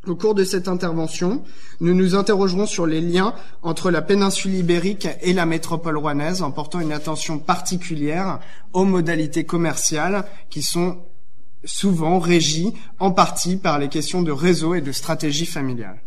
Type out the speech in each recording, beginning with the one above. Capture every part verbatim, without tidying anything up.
Au cours de cette intervention, nous nous interrogerons sur les liens entre la péninsule ibérique et la métropole rouennaise, en portant une attention particulière aux modalités commerciales qui sont souvent régies en partie par les questions de réseau et de stratégie familiale.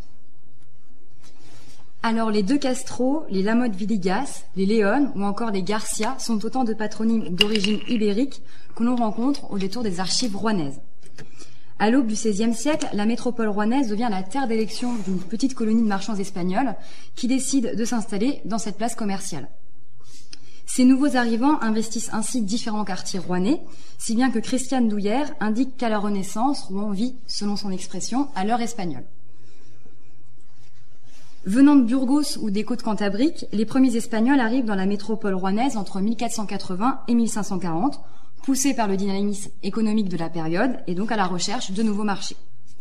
Alors les De Castro, les Lamotte Villegas, les Léon ou encore les Garcia sont autant de patronymes d'origine ibérique que l'on rencontre au détour des archives rouennaises. À l'aube du seizième siècle, la métropole rouennaise devient la terre d'élection d'une petite colonie de marchands espagnols qui décident de s'installer dans cette place commerciale. Ces nouveaux arrivants investissent ainsi différents quartiers rouennais, si bien que Christiane Douillère indique qu'à la Renaissance, Rouen vit, selon son expression, à l'heure espagnole. Venant de Burgos ou des côtes cantabriques, les premiers Espagnols arrivent dans la métropole rouennaise entre mille quatre cent quatre-vingts et mille cinq cent quarante, poussés par le dynamisme économique de la période et donc à la recherche de nouveaux marchés.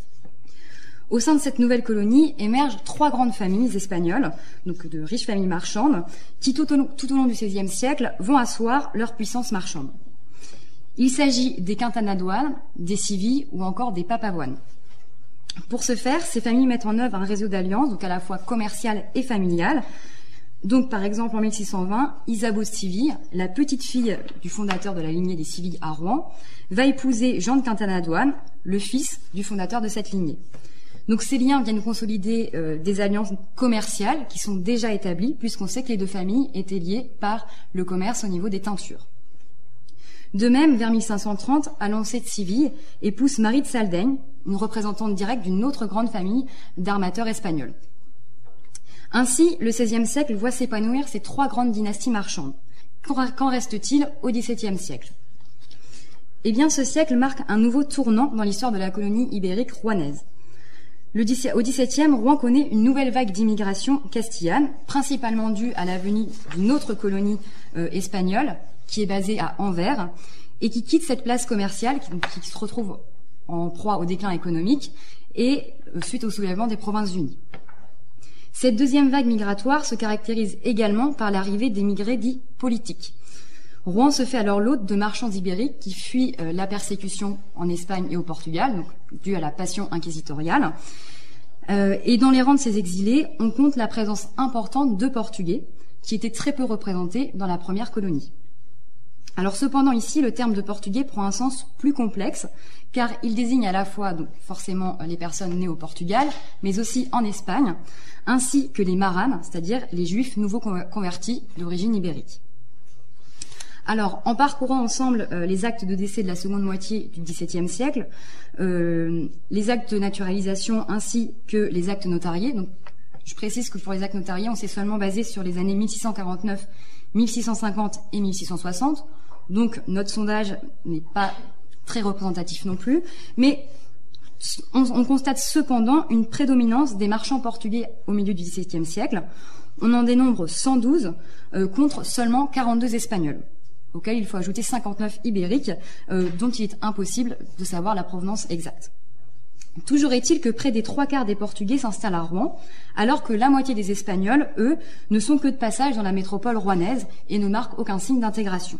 Au sein de cette nouvelle colonie émergent trois grandes familles espagnoles, donc de riches familles marchandes, qui tout au long, tout au long du seizième siècle vont asseoir leur puissance marchande. Il s'agit des Quintanadoines, des Civis ou encore des Papavoines. Pour ce faire, ces familles mettent en œuvre un réseau d'alliances, donc à la fois commercial et familial. Donc, par exemple, en mille six cent vingt, Isabeau Civi, la petite fille du fondateur de la lignée des Civi à Rouen, va épouser Jean de Quintanadoine, le fils du fondateur de cette lignée. Donc, ces liens viennent consolider euh, des alliances commerciales qui sont déjà établies, puisqu'on sait que les deux familles étaient liées par le commerce au niveau des teintures. De même, vers mille cinq cent trente, Alancé de Civi épouse Marie de Saldaigne, une représentante directe d'une autre grande famille d'armateurs espagnols. Ainsi, le seizième siècle voit s'épanouir ces trois grandes dynasties marchandes. Qu'en reste-t-il au dix-septième siècle ? Eh bien, ce siècle marque un nouveau tournant dans l'histoire de la colonie ibérique rouennaise. Le dix, au dix-septième, Rouen connaît une nouvelle vague d'immigration castillane, principalement due à la venue d'une autre colonie euh, espagnole, qui est basée à Anvers, et qui quitte cette place commerciale, qui, donc, qui se retrouve en proie au déclin économique, et euh, suite au soulèvement des Provinces-Unies. Cette deuxième vague migratoire se caractérise également par l'arrivée d'émigrés dits politiques. Rouen se fait alors l'hôte de marchands ibériques qui fuient euh, la persécution en Espagne et au Portugal, donc due à la passion inquisitoriale. Euh, et dans les rangs de ces exilés, on compte la présence importante de Portugais, qui étaient très peu représentés dans la première colonie. Alors cependant ici, le terme de portugais prend un sens plus complexe, car il désigne à la fois donc forcément les personnes nées au Portugal, mais aussi en Espagne, ainsi que les maranes, c'est-à-dire les juifs nouveaux convertis d'origine ibérique. Alors, en parcourant ensemble euh, les actes de décès de la seconde moitié du dix-septième siècle, euh, les actes de naturalisation ainsi que les actes notariés, donc je précise que pour les actes notariés, on s'est seulement basé sur les années mille six cent quarante-neuf, mille six cent cinquante et mille six cent soixante, donc notre sondage n'est pas très représentatif non plus, mais on, on constate cependant une prédominance des marchands portugais au milieu du dix-septième siècle. On en dénombre cent douze euh, contre seulement quarante-deux espagnols, auxquels il faut ajouter cinquante-neuf ibériques, euh, dont il est impossible de savoir la provenance exacte. Toujours est-il que près des trois quarts des Portugais s'installent à Rouen, alors que la moitié des Espagnols, eux, ne sont que de passage dans la métropole rouennaise et ne marquent aucun signe d'intégration.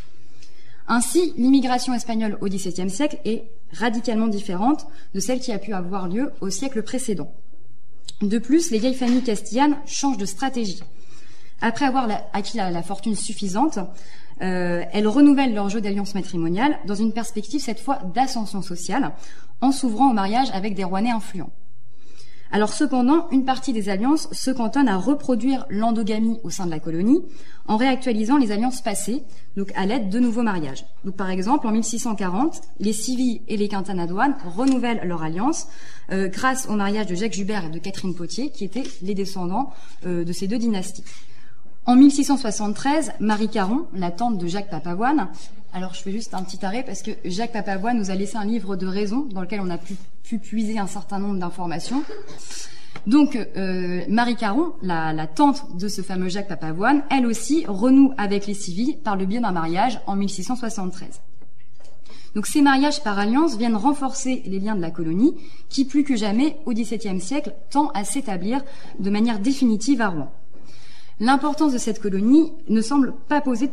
Ainsi, l'immigration espagnole au dix-septième siècle est radicalement différente de celle qui a pu avoir lieu au siècle précédent. De plus, les vieilles familles castillanes changent de stratégie. Après avoir la, acquis la, la fortune suffisante, euh, elles renouvellent leur jeu d'alliance matrimoniale dans une perspective cette fois d'ascension sociale, en s'ouvrant au mariage avec des Rouennais influents. Alors cependant, une partie des alliances se cantonne à reproduire l'endogamie au sein de la colonie en réactualisant les alliances passées, donc à l'aide de nouveaux mariages. Donc par exemple, en mille six cent quarante, les Civis et les Quintanadoines renouvellent leur alliance euh, grâce au mariage de Jacques Joubert et de Catherine Potier, qui étaient les descendants euh, de ces deux dynasties. En mille six cent soixante-treize, Marie Caron, la tante de Jacques Papavoine, alors je fais juste un petit arrêt parce que Jacques Papavoine nous a laissé un livre de raisons dans lequel on a pu, pu puiser un certain nombre d'informations. Donc euh, Marie Caron, la, la tante de ce fameux Jacques Papavoine, elle aussi renoue avec les Civis par le biais d'un mariage en mille six cent soixante-treize. Donc ces mariages par alliance viennent renforcer les liens de la colonie qui, plus que jamais, au dix-septième siècle, tend à s'établir de manière définitive à Rouen. L'importance de cette colonie ne semble pas poser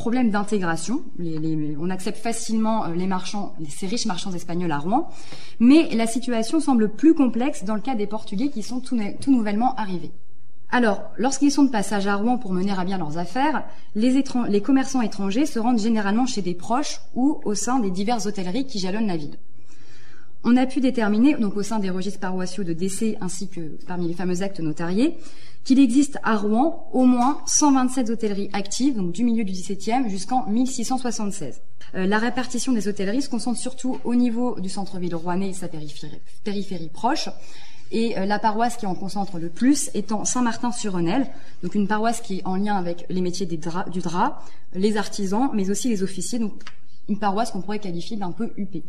problème d'intégration. Les, les, on accepte facilement les marchands, ces riches marchands espagnols à Rouen, mais la situation semble plus complexe dans le cas des Portugais qui sont tout, tout nouvellement arrivés. Alors, lorsqu'ils sont de passage à Rouen pour mener à bien leurs affaires, les, étran- les commerçants étrangers se rendent généralement chez des proches ou au sein des diverses hôtelleries qui jalonnent la ville. On a pu déterminer, donc au sein des registres paroissiaux de décès ainsi que parmi les fameux actes notariés, qu'il existe à Rouen au moins cent vingt-sept hôtelleries actives, donc du milieu du dix-septième jusqu'en mille six cent soixante-seize. Euh, la répartition des hôtelleries se concentre surtout au niveau du centre-ville rouennais et sa périphérie, périphérie proche, et euh, la paroisse qui en concentre le plus étant Saint-Martin-sur-Rhônelle, donc une paroisse qui est en lien avec les métiers des draps, du drap, les artisans, mais aussi les officiers, donc une paroisse qu'on pourrait qualifier d'un peu huppée.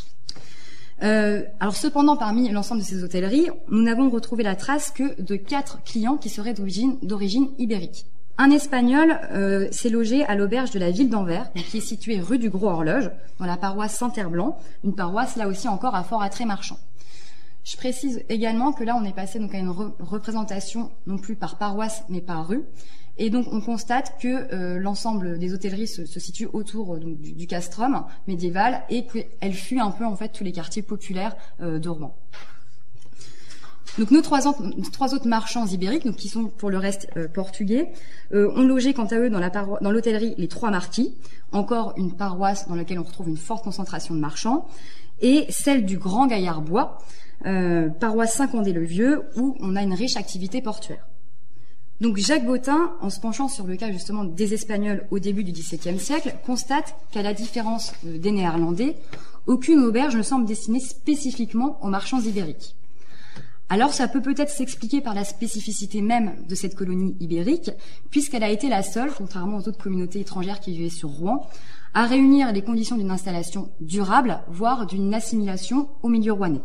Euh, alors cependant, parmi l'ensemble de ces hôtelleries, nous n'avons retrouvé la trace que de quatre clients qui seraient d'origine, d'origine ibérique. Un Espagnol euh, s'est logé à l'auberge de la ville d'Anvers, qui est située rue du Gros Horloge, dans la paroisse Saint-Herblanc, une paroisse là aussi encore à fort attrait marchand. Je précise également que là on est passé donc à une re- représentation non plus par paroisse mais par rue. Et donc, on constate que euh, l'ensemble des hôtelleries se, se situe autour euh, donc, du, du castrum médiéval et qu'elle fuit un peu, en fait, tous les quartiers populaires euh, de Rouen. Donc, nos trois, nos trois autres marchands ibériques, donc, qui sont pour le reste euh, portugais, euh, ont logé, quant à eux, dans, la paro- dans l'hôtellerie Les Trois Marquis, encore une paroisse dans laquelle on retrouve une forte concentration de marchands, et celle du Grand Gaillard-Bois, euh, paroisse Saint-Condé-le-Vieux, où on a une riche activité portuaire. Donc Jacques Bottin, en se penchant sur le cas justement des Espagnols au début du dix-septième siècle, constate qu'à la différence des Néerlandais, aucune auberge ne semble destinée spécifiquement aux marchands ibériques. Alors ça peut peut-être s'expliquer par la spécificité même de cette colonie ibérique, puisqu'elle a été la seule, contrairement aux autres communautés étrangères qui vivaient sur Rouen, à réunir les conditions d'une installation durable, voire d'une assimilation au milieu rouennais.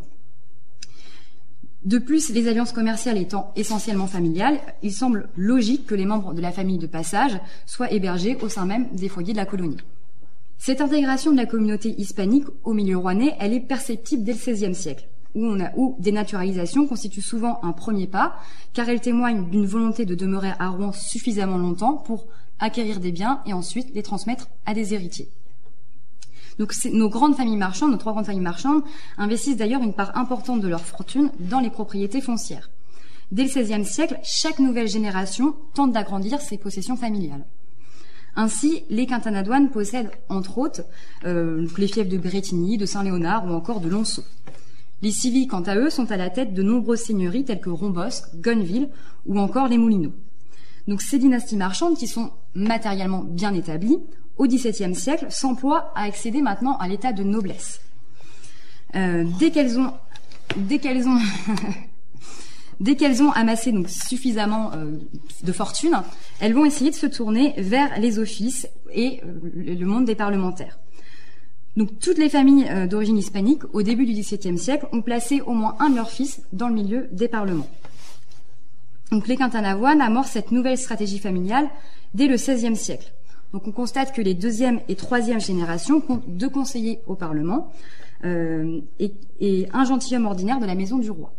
De plus, les alliances commerciales étant essentiellement familiales, il semble logique que les membres de la famille de passage soient hébergés au sein même des foyers de la colonie. Cette intégration de la communauté hispanique au milieu rouennais, elle est perceptible dès le seizième siècle, où, on a, où des naturalisations constituent souvent un premier pas, car elles témoignent d'une volonté de demeurer à Rouen suffisamment longtemps pour acquérir des biens et ensuite les transmettre à des héritiers. Donc nos grandes familles marchandes, nos trois grandes familles marchandes, investissent d'ailleurs une part importante de leur fortune dans les propriétés foncières. Dès le seizième siècle, chaque nouvelle génération tente d'agrandir ses possessions familiales. Ainsi, les Quintanadoines possèdent, entre autres, euh, les fiefs de Brétigny, de Saint-Léonard ou encore de Lonceau. Les civils, quant à eux, sont à la tête de nombreuses seigneuries telles que Rombosque, Gonneville ou encore les Moulineaux. Donc ces dynasties marchandes, qui sont matériellement bien établies, au dix-septième siècle, s'emploient à accéder maintenant à l'état de noblesse. Euh, dès qu'elles ont, dès qu'elles ont, dès qu'elles ont amassé donc suffisamment euh, de fortune, elles vont essayer de se tourner vers les offices et euh, le monde des parlementaires. Donc toutes les familles euh, d'origine hispanique, au début du dix-septième siècle, ont placé au moins un de leurs fils dans le milieu des parlements. Donc les Quintanavoines amorcent cette nouvelle stratégie familiale dès le seizième siècle. Donc on constate que les deuxième et troisième générations comptent deux conseillers au Parlement euh, et, et un gentilhomme ordinaire de la maison du roi.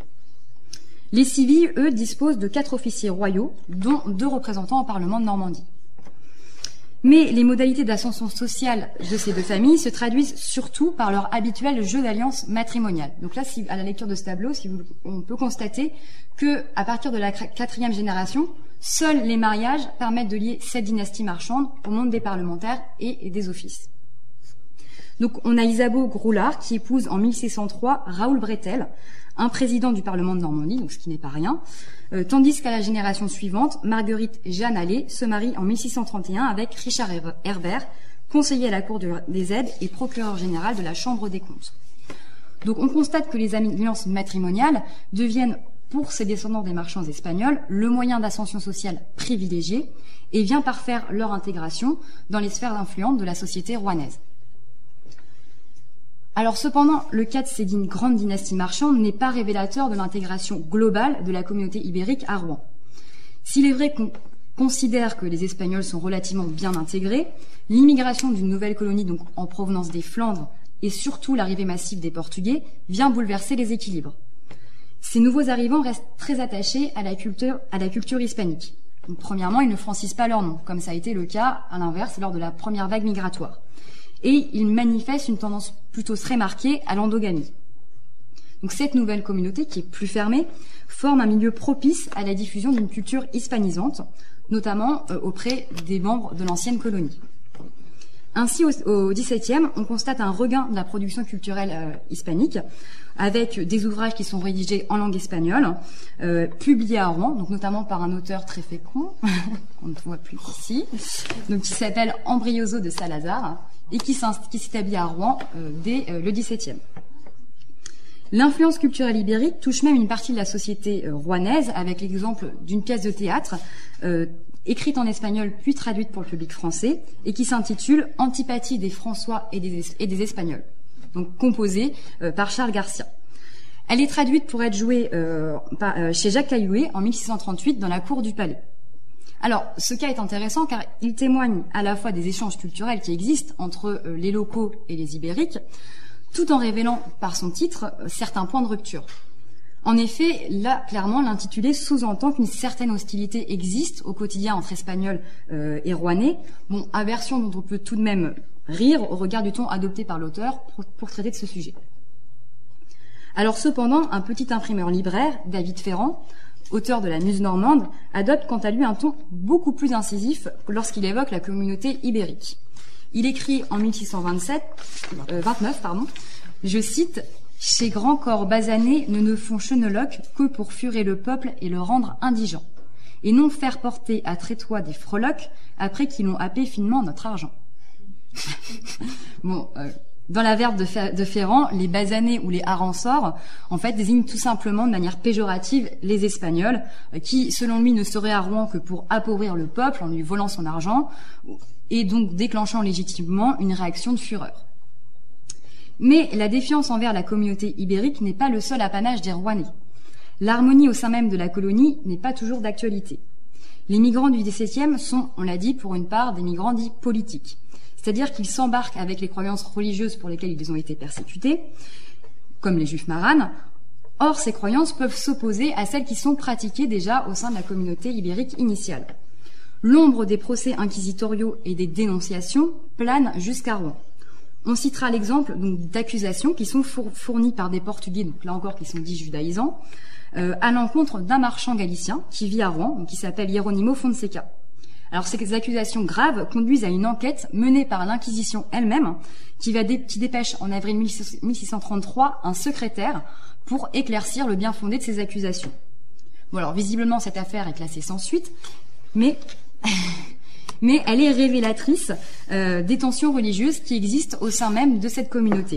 Les civils, eux, disposent de quatre officiers royaux, dont deux représentants au Parlement de Normandie. Mais les modalités d'ascension sociale de ces deux familles se traduisent surtout par leur habituel jeu d'alliance matrimoniale. Donc là, si, à la lecture de ce tableau, si vous, on peut constater que, à partir de la quatrième génération, seuls les mariages permettent de lier cette dynastie marchande au monde des parlementaires et des offices. Donc on a Isabeau Groulard qui épouse en mille six cent trois Raoul Bretel, un président du Parlement de Normandie, donc ce qui n'est pas rien, euh, tandis qu'à la génération suivante, Marguerite Jeanne Allais se marie en mille six cent trente et un avec Richard Herbert, conseiller à la Cour de, des aides et procureur général de la Chambre des comptes. Donc on constate que les alliances matrimoniales deviennent, pour ces descendants des marchands espagnols, le moyen d'ascension sociale privilégié et vient parfaire leur intégration dans les sphères influentes de la société rouennaise. Alors cependant, le cas de ces grandes dynasties marchandes n'est pas révélateur de l'intégration globale de la communauté ibérique à Rouen. S'il est vrai qu'on considère que les Espagnols sont relativement bien intégrés, l'immigration d'une nouvelle colonie donc en provenance des Flandres et surtout l'arrivée massive des Portugais vient bouleverser les équilibres. Ces nouveaux arrivants restent très attachés à la culture, à la culture hispanique. Donc, premièrement, ils ne francisent pas leur nom, comme ça a été le cas, à l'inverse, lors de la première vague migratoire. Et ils manifestent une tendance plutôt très marquée à l'endogamie. Donc cette nouvelle communauté, qui est plus fermée, forme un milieu propice à la diffusion d'une culture hispanisante, notamment euh, auprès des membres de l'ancienne colonie. Ainsi, au, au dix-septième, on constate un regain de la production culturelle euh, hispanique, avec des ouvrages qui sont rédigés en langue espagnole, euh, publiés à Rouen, donc notamment par un auteur très fécond, qu'on ne voit plus ici, donc qui s'appelle Ambrioso de Salazar, et qui s'établit à Rouen euh, dès euh, le dix-septième. L'influence culturelle ibérique touche même une partie de la société euh, rouennaise, avec l'exemple d'une pièce de théâtre euh, écrite en espagnol puis traduite pour le public français, et qui s'intitule « Antipathie des François et des, et des Espagnols », donc composée euh, par Charles Garcia. Elle est traduite pour être jouée euh, par, euh, chez Jacques Caillouet en mille six cent trente-huit dans la cour du Palais. Alors, ce cas est intéressant car il témoigne à la fois des échanges culturels qui existent entre euh, les locaux et les ibériques, tout en révélant par son titre euh, certains points de rupture. En effet, là, clairement, l'intitulé sous-entend qu'une certaine hostilité existe au quotidien entre Espagnols euh, et Rouennais, bon, aversion dont on peut tout de même rire au regard du ton adopté par l'auteur pour, pour traiter de ce sujet. Alors cependant, un petit imprimeur libraire, David Ferrand, auteur de la Muse normande, adopte quant à lui un ton beaucoup plus incisif lorsqu'il évoque la communauté ibérique. Il écrit en mille six cent vingt-sept, euh, vingt-neuf, pardon, je cite, « Ces grands corps basanés ne ne font cheneloque que pour furer le peuple et le rendre indigent, et non faire porter à trétois des freloques après qu'ils l'ont happé finement notre argent. » Bon, euh, dans la verbe de, Fer- de Ferrand, les basanés ou les harançors, en fait, désignent tout simplement de manière péjorative les Espagnols, euh, qui, selon lui, ne seraient à Rouen que pour appauvrir le peuple en lui volant son argent, et donc déclenchant légitimement une réaction de fureur. Mais la défiance envers la communauté ibérique n'est pas le seul apanage des Rouennais. L'harmonie au sein même de la colonie n'est pas toujours d'actualité. Les migrants du dix-septième sont, on l'a dit, pour une part, des migrants dits politiques. C'est-à-dire qu'ils s'embarquent avec les croyances religieuses pour lesquelles ils ont été persécutés, comme les juifs maranes. Or, ces croyances peuvent s'opposer à celles qui sont pratiquées déjà au sein de la communauté ibérique initiale. L'ombre des procès inquisitoriaux et des dénonciations plane jusqu'à Rouen. On citera l'exemple donc d'accusations qui sont fournies par des Portugais, donc là encore qui sont dits judaïsants, euh, à l'encontre d'un marchand galicien qui vit à Rouen, donc qui s'appelle Hieronimo Fonseca. Alors ces accusations graves conduisent à une enquête menée par l'Inquisition elle-même, qui, va dé- qui dépêche en avril mille six cent trente-trois un secrétaire pour éclaircir le bien fondé de ces accusations. Bon alors visiblement cette affaire est classée sans suite, mais mais elle est révélatrice euh, des tensions religieuses qui existent au sein même de cette communauté,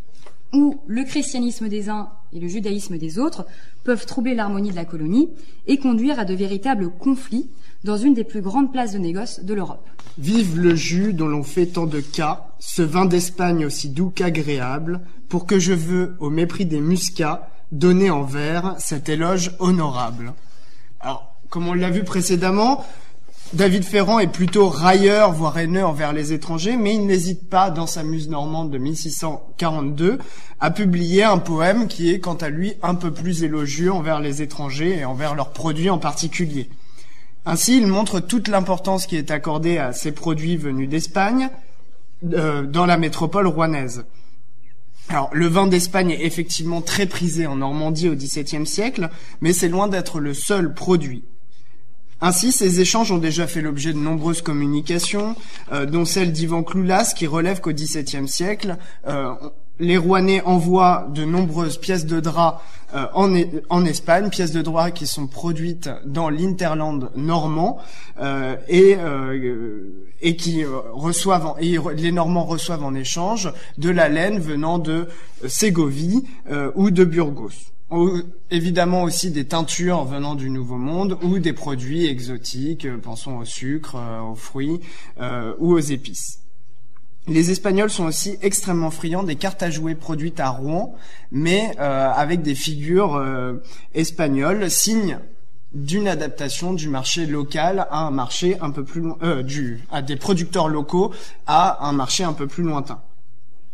où le christianisme des uns et le judaïsme des autres peuvent troubler l'harmonie de la colonie et conduire à de véritables conflits dans une des plus grandes places de négoce de l'Europe. Vive le jus dont l'on fait tant de cas, ce vin d'Espagne aussi doux qu'agréable, pour que je veux, au mépris des muscats, donner en vers cet éloge honorable. Alors, comme on l'a vu précédemment, David Ferrand est plutôt railleur, voire haineux envers les étrangers, mais il n'hésite pas, dans sa Muse normande de mille six cent quarante-deux, à publier un poème qui est, quant à lui, un peu plus élogieux envers les étrangers et envers leurs produits en particulier. Ainsi, il montre toute l'importance qui est accordée à ces produits venus d'Espagne euh, dans la métropole rouennaise. Alors, le vin d'Espagne est effectivement très prisé en Normandie au dix-septième siècle, mais c'est loin d'être le seul produit. Ainsi, ces échanges ont déjà fait l'objet de nombreuses communications, euh, dont celle d'Ivan Cloulas, qui relève qu'au dix-septième siècle, euh, les Rouennais envoient de nombreuses pièces de drap euh, en, en Espagne, pièces de drap qui sont produites dans l'Interland normand euh, et, euh, et qui euh, reçoivent, en, et les Normands reçoivent en échange de la laine venant de Ségovie euh, ou de Burgos. Ou, évidemment aussi des teintures venant du Nouveau Monde ou des produits exotiques, euh, pensons au sucre, euh, aux fruits euh, ou aux épices. Les Espagnols sont aussi extrêmement friands des cartes à jouer produites à Rouen, mais euh, avec des figures euh, espagnoles, signe d'une adaptation du marché local à un marché un peu plus loin, euh, du à des producteurs locaux à un marché un peu plus lointain.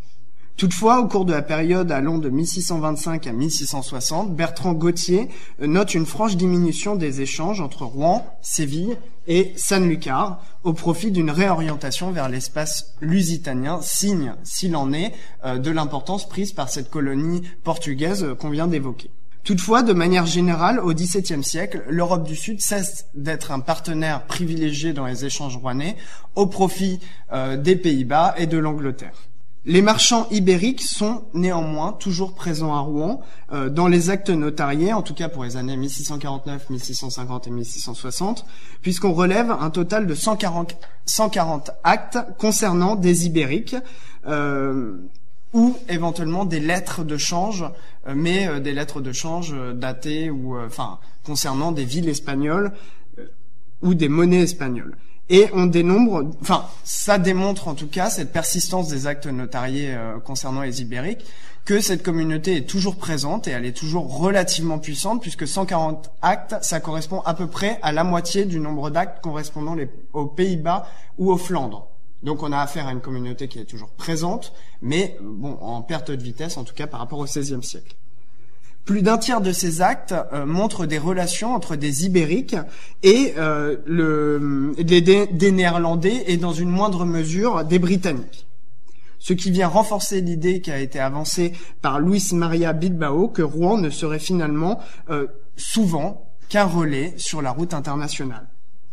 Toutefois, au cours de la période allant de mille six cent vingt-cinq à mille six cent soixante, Bertrand Gauthier note une franche diminution des échanges entre Rouen, Séville et Sanlúcar au profit d'une réorientation vers l'espace lusitanien, signe, s'il en est, de l'importance prise par cette colonie portugaise qu'on vient d'évoquer. Toutefois, de manière générale, au dix-septième siècle, l'Europe du Sud cesse d'être un partenaire privilégié dans les échanges rouennais au profit euh, des Pays-Bas et de l'Angleterre. Les marchands ibériques sont néanmoins toujours présents à Rouen euh, dans les actes notariés, en tout cas pour les années mille six cent quarante-neuf, mille six cent cinquante et mille six cent soixante, puisqu'on relève un total de cent quarante, cent quarante actes concernant des ibériques, euh, ou éventuellement des lettres de change, euh, mais euh, des lettres de change euh, datées ou euh, enfin concernant des villes espagnoles euh, ou des monnaies espagnoles. Et on dénombre, enfin ça démontre en tout cas cette persistance des actes notariés euh, concernant les ibériques, que cette communauté est toujours présente et elle est toujours relativement puissante, puisque cent quarante actes, ça correspond à peu près à la moitié du nombre d'actes correspondant les, aux Pays-Bas ou aux Flandres. Donc on a affaire à une communauté qui est toujours présente, mais bon, en perte de vitesse, en tout cas par rapport au seizième siècle. Plus d'un tiers de ces actes euh, montrent des relations entre des Ibériques et euh, le, des, des Néerlandais et dans une moindre mesure des Britanniques. Ce qui vient renforcer l'idée qui a été avancée par Luis Maria Bilbao que Rouen ne serait finalement euh, souvent qu'un relais sur la route internationale.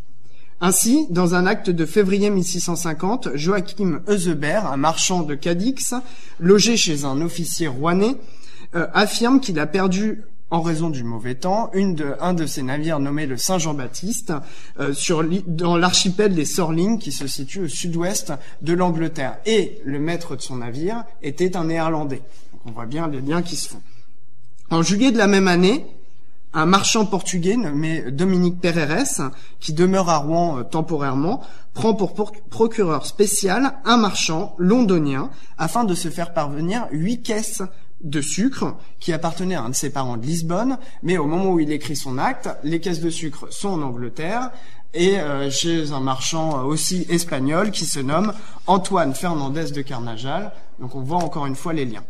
Ainsi, dans un acte de février mille six cent cinquante, Joachim Eusebert, un marchand de Cadix, logé chez un officier rouennais, euh, affirme qu'il a perdu, en raison du mauvais temps, une de, un de ses navires nommé le Saint-Jean-Baptiste, euh, sur, dans l'archipel des Sorlings qui se situe au sud-ouest de l'Angleterre. Et le maître de son navire était un Néerlandais. Donc on voit bien les liens qui se font. En juillet de la même année, un marchand portugais nommé Dominique Pereres, qui demeure à Rouen euh, temporairement, prend pour procureur spécial un marchand londonien afin de se faire parvenir huit caisses de sucre qui appartenaient à un de ses parents de Lisbonne, mais au moment où il écrit son acte, les caisses de sucre sont en Angleterre et euh, chez un marchand aussi espagnol qui se nomme Antoine Fernandez de Carnajal. Donc on voit encore une fois les liens.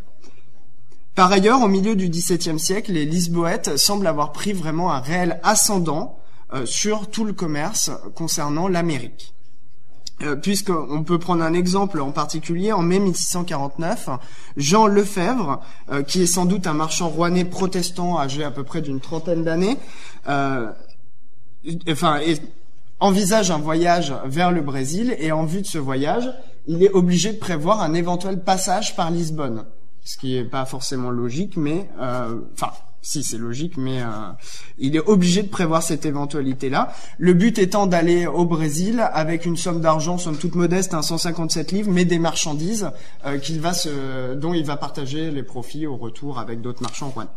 Par ailleurs, au milieu du dix-septième siècle, les Lisboètes semblent avoir pris vraiment un réel ascendant euh, sur tout le commerce concernant l'Amérique. Euh, puisqu'on peut prendre un exemple en particulier, en mai mille six cent quarante-neuf, Jean Lefebvre, euh, qui est sans doute un marchand rouennais protestant âgé à peu près d'une trentaine d'années, euh, enfin, et, envisage un voyage vers le Brésil, et en vue de ce voyage, il est obligé de prévoir un éventuel passage par Lisbonne. Ce qui est pas forcément logique, mais euh, enfin, si c'est logique, mais euh, il est obligé de prévoir cette éventualité-là. Le but étant d'aller au Brésil avec une somme d'argent, somme toute modeste, hein, cent cinquante-sept livres, mais des marchandises euh, qu'il va se, dont il va partager les profits au retour avec d'autres marchands rouennais.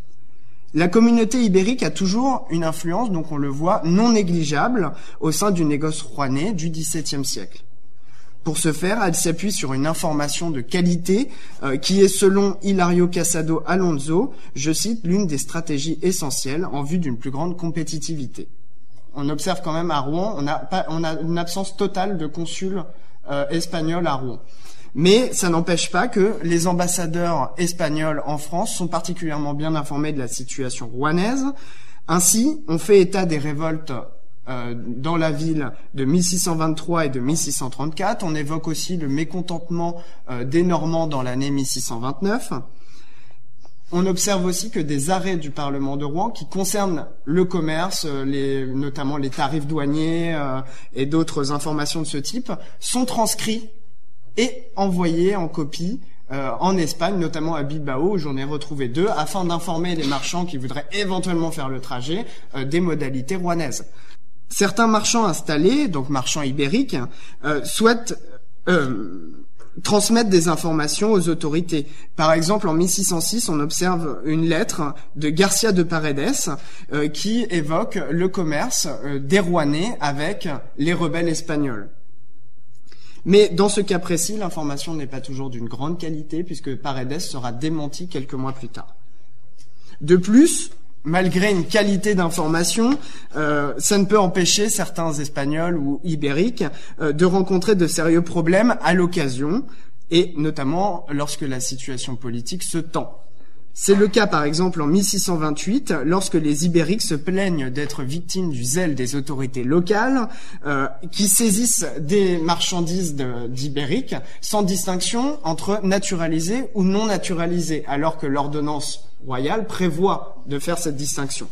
La communauté ibérique a toujours une influence, donc on le voit, non négligeable au sein du négoce rouennais du dix-septième siècle. Pour ce faire, elle s'appuie sur une information de qualité euh, qui est, selon Hilario Casado Alonso, je cite, l'une des stratégies essentielles en vue d'une plus grande compétitivité. On observe quand même à Rouen, on a, pas, on a une absence totale de consuls euh, espagnols à Rouen. Mais ça n'empêche pas que les ambassadeurs espagnols en France sont particulièrement bien informés de la situation rouennaise. Ainsi, on fait état des révoltes Euh, dans la ville de mille six cent vingt-trois et de mille six cent trente-quatre. On évoque aussi le mécontentement euh, des Normands dans l'année mille six cent vingt-neuf. On observe aussi que des arrêts du Parlement de Rouen qui concernent le commerce, euh, les, notamment les tarifs douaniers euh, et d'autres informations de ce type, sont transcrits et envoyés en copie Euh, en Espagne, notamment à Bilbao, où j'en ai retrouvé deux, afin d'informer les marchands qui voudraient éventuellement faire le trajet euh, des modalités rouennaises. Certains marchands installés, donc marchands ibériques, euh, souhaitent euh, transmettre des informations aux autorités. Par exemple, en mille six cent six, on observe une lettre de Garcia de Paredes euh, qui évoque le commerce euh, des Rouennais avec les rebelles espagnols. Mais dans ce cas précis, l'information n'est pas toujours d'une grande qualité puisque Paredes sera démenti quelques mois plus tard. De plus, malgré une qualité d'information, euh, ça ne peut empêcher certains Espagnols ou Ibériques euh, de rencontrer de sérieux problèmes à l'occasion et notamment lorsque la situation politique se tend. C'est le cas, par exemple, en mille six cent vingt-huit, lorsque les Ibériques se plaignent d'être victimes du zèle des autorités locales, euh, qui saisissent des marchandises de, d'Ibériques sans distinction entre naturalisées ou non naturalisées, alors que l'ordonnance royale prévoit de faire cette distinction.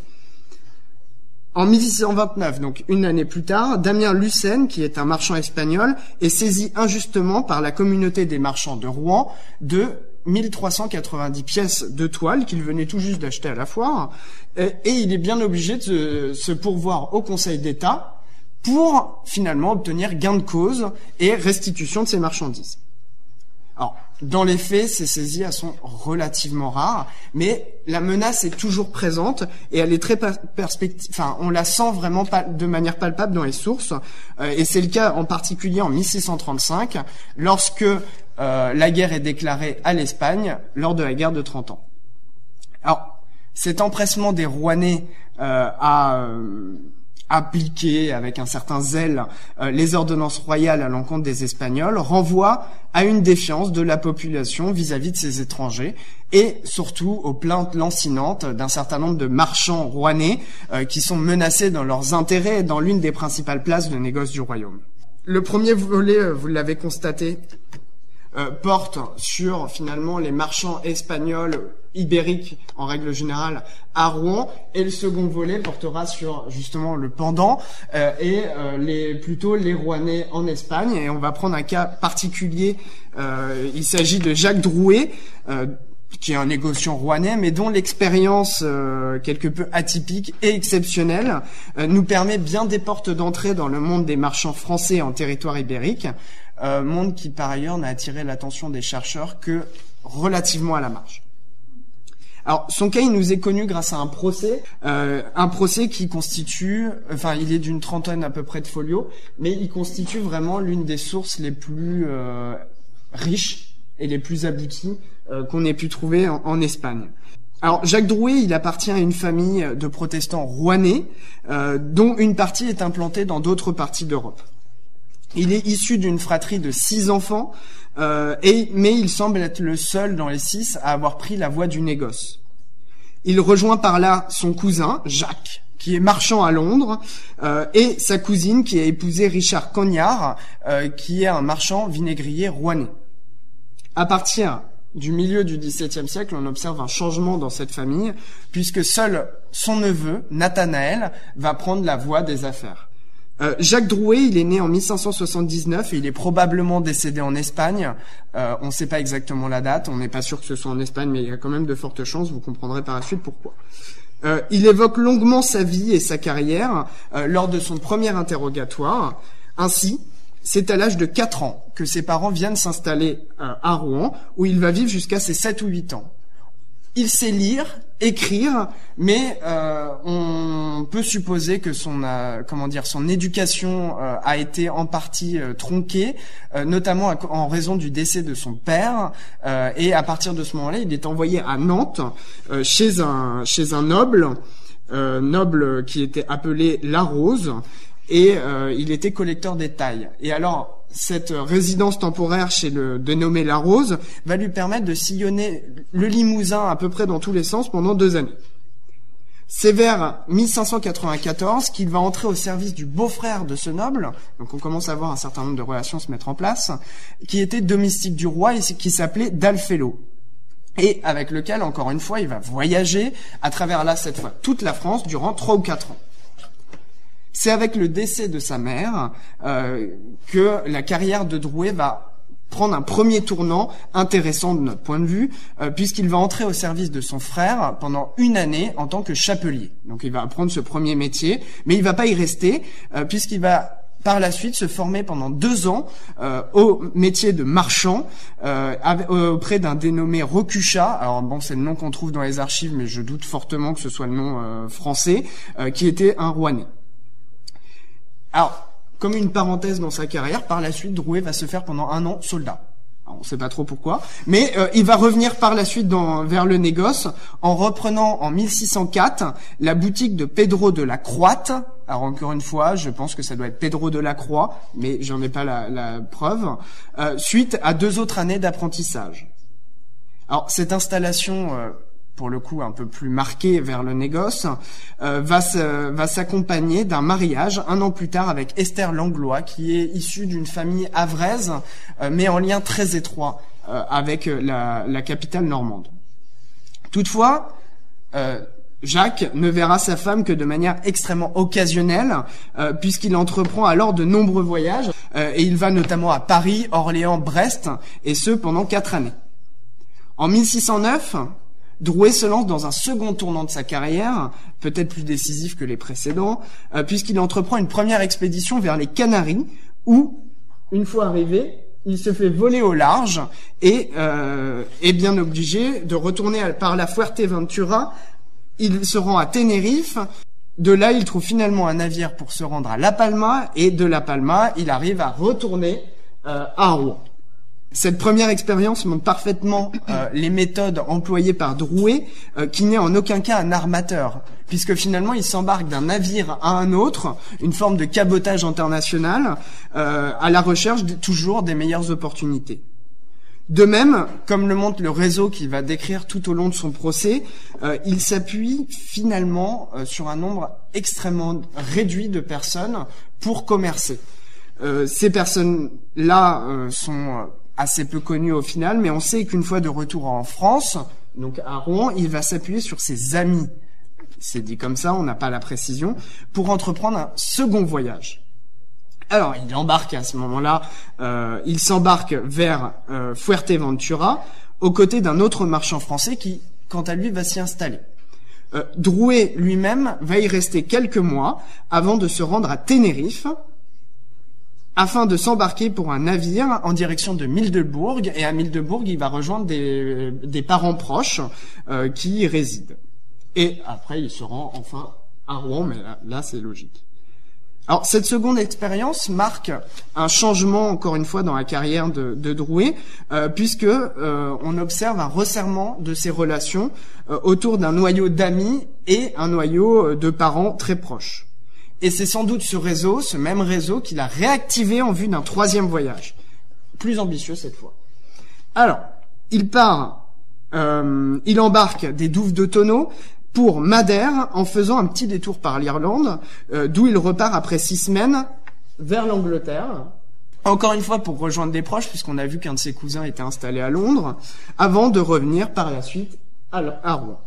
En mille six cent vingt-neuf, donc une année plus tard, Damien Lucen, qui est un marchand espagnol, est saisi injustement par la communauté des marchands de Rouen de mille trois cent quatre-vingt-dix pièces de toile qu'il venait tout juste d'acheter à la foire, et, et il est bien obligé de se, se pourvoir au Conseil d'État pour finalement obtenir gain de cause et restitution de ses marchandises. Alors, dans les faits, ces saisies elles sont relativement rares, mais la menace est toujours présente et elle est très perspective. Enfin, on la sent vraiment pas de manière palpable dans les sources, euh, et c'est le cas en particulier en mille six cent trente-cinq, lorsque euh, la guerre est déclarée à l'Espagne lors de la guerre de Trente Ans. Alors, cet empressement des Rouennais euh, à euh, appliquer avec un certain zèle euh, les ordonnances royales à l'encontre des Espagnols renvoie à une défiance de la population vis-à-vis de ces étrangers et surtout aux plaintes lancinantes d'un certain nombre de marchands rouennais euh, qui sont menacés dans leurs intérêts dans l'une des principales places de négoce du royaume. Le premier volet, vous l'avez constaté, euh, porte sur finalement les marchands espagnols ibérique en règle générale à Rouen, et le second volet portera sur justement le pendant euh, et euh, les plutôt les Rouennais en Espagne, et on va prendre un cas particulier. Euh, il s'agit de Jacques Drouet, euh, qui est un négociant rouennais, mais dont l'expérience euh, quelque peu atypique et exceptionnelle euh, nous permet bien des portes d'entrée dans le monde des marchands français en territoire ibérique, euh, monde qui par ailleurs n'a attiré l'attention des chercheurs que relativement à la marge. Alors, son cas, il nous est connu grâce à un procès, euh, un procès qui constitue, enfin, il est d'une trentaine à peu près de folios, mais il constitue vraiment l'une des sources les plus euh, riches et les plus abouties euh, qu'on ait pu trouver en, en Espagne. Alors, Jacques Drouet, il appartient à une famille de protestants rouennais, euh, dont une partie est implantée dans d'autres parties d'Europe. Il est issu d'une fratrie de six enfants, euh, et, mais il semble être le seul dans les six à avoir pris la voie du négoce. Il rejoint par là son cousin, Jacques, qui est marchand à Londres, euh, et sa cousine qui a épousé Richard Cognard, euh, qui est un marchand vinaigrier rouennais. À partir du milieu du dix-septième siècle, on observe un changement dans cette famille, puisque seul son neveu, Nathanaël, va prendre la voie des affaires. Euh, Jacques Drouet, il est né en mille cinq cent soixante-dix-neuf et il est probablement décédé en Espagne. Euh, on ne sait pas exactement la date, on n'est pas sûr que ce soit en Espagne, mais il y a quand même de fortes chances, vous comprendrez par la suite pourquoi. Euh, il évoque longuement sa vie et sa carrière euh, lors de son premier interrogatoire. Ainsi, c'est à l'âge de quatre ans que ses parents viennent s'installer euh, à Rouen, où il va vivre jusqu'à ses sept ou huit ans. Il sait lire, écrire, mais euh, on peut supposer que son euh, comment dire son éducation euh, a été en partie euh, tronquée, euh, notamment à, en raison du décès de son père. Euh, et à partir de ce moment-là, il est envoyé à Nantes euh, chez un chez un noble, euh, noble qui était appelé Larose, et euh, il était collecteur des tailles. Et alors, cette résidence temporaire chez le dénommé Larose va lui permettre de sillonner le Limousin à peu près dans tous les sens pendant deux années. C'est vers mille cinq cent quatre-vingt-quatorze qu'il va entrer au service du beau-frère de ce noble, donc on commence à voir un certain nombre de relations se mettre en place, qui était domestique du roi et qui s'appelait Dalfello, et avec lequel, encore une fois, il va voyager à travers là, cette fois, toute la France durant trois ou quatre ans. C'est avec le décès de sa mère euh, que la carrière de Drouet va prendre un premier tournant intéressant de notre point de vue, euh, puisqu'il va entrer au service de son frère pendant une année en tant que chapelier. Donc il va apprendre ce premier métier, mais il va pas y rester, euh, puisqu'il va par la suite se former pendant deux ans euh, au métier de marchand euh, auprès d'un dénommé Rocuchat. Alors bon, c'est le nom qu'on trouve dans les archives, mais je doute fortement que ce soit le nom euh, français, euh, qui était un Rouennais. Alors, comme une parenthèse dans sa carrière, par la suite, Drouet va se faire pendant un an soldat. Alors, on ne sait pas trop pourquoi, mais euh, il va revenir par la suite dans, vers le négoce en reprenant en mille six cent quatre la boutique de Pedro de la Croix. Alors encore une fois, je pense que ça doit être Pedro de la Croix, mais j'en ai pas la, la preuve, euh, suite à deux autres années d'apprentissage. Alors cette installation, euh, pour le coup un peu plus marquée vers le négoce, euh, va, va s'accompagner d'un mariage un an plus tard avec Esther Langlois, qui est issue d'une famille havraise, euh, mais en lien très étroit euh, avec la, la capitale normande. Toutefois, euh, Jacques ne verra sa femme que de manière extrêmement occasionnelle, euh, puisqu'il entreprend alors de nombreux voyages, euh, et il va notamment à Paris, Orléans, Brest, et ce pendant quatre années. En mille six cent neuf, Drouet se lance dans un second tournant de sa carrière, peut-être plus décisif que les précédents, euh, puisqu'il entreprend une première expédition vers les Canaries, où, une fois arrivé, il se fait voler au large et euh, est bien obligé de retourner à, par la Fuerteventura. Il se rend à Tenerife. De là, il trouve finalement un navire pour se rendre à La Palma, et de La Palma, il arrive à retourner euh, à Rouen. Cette première expérience montre parfaitement euh, les méthodes employées par Drouet, euh, qui n'est en aucun cas un armateur, puisque finalement il s'embarque d'un navire à un autre, une forme de cabotage international, euh, à la recherche de, toujours des meilleures opportunités. De même, comme le montre le réseau qu'il va décrire tout au long de son procès, euh, il s'appuie finalement euh, sur un nombre extrêmement réduit de personnes pour commercer. Euh, ces personnes-là euh, sont assez peu connues au final, mais on sait qu'une fois de retour en France, donc à Rouen, il va s'appuyer sur ses amis. C'est dit comme ça, on n'a pas la précision, pour entreprendre un second voyage. Alors, il embarque à ce moment-là, euh, il s'embarque vers euh, Fuerteventura, aux côtés d'un autre marchand français qui, quant à lui, va s'y installer. Euh, Drouet lui-même va y rester quelques mois avant de se rendre à Tenerife, afin de s'embarquer pour un navire en direction de Middelbourg, et à Middelbourg, il va rejoindre des, des parents proches euh, qui y résident. Et après, il se rend enfin à Rouen, mais là, là c'est logique. Alors, cette seconde expérience marque un changement, encore une fois, dans la carrière de, de Drouet, euh, puisque euh, on observe un resserrement de ses relations euh, autour d'un noyau d'amis et un noyau de parents très proches. Et c'est sans doute ce réseau, ce même réseau, qu'il a réactivé en vue d'un troisième voyage, plus ambitieux cette fois. Alors, il part, euh, il embarque des douves de tonneau pour Madère, en faisant un petit détour par l'Irlande, euh, d'où il repart après six semaines vers l'Angleterre, encore une fois pour rejoindre des proches, puisqu'on a vu qu'un de ses cousins était installé à Londres, avant de revenir par la suite à, à Rouen.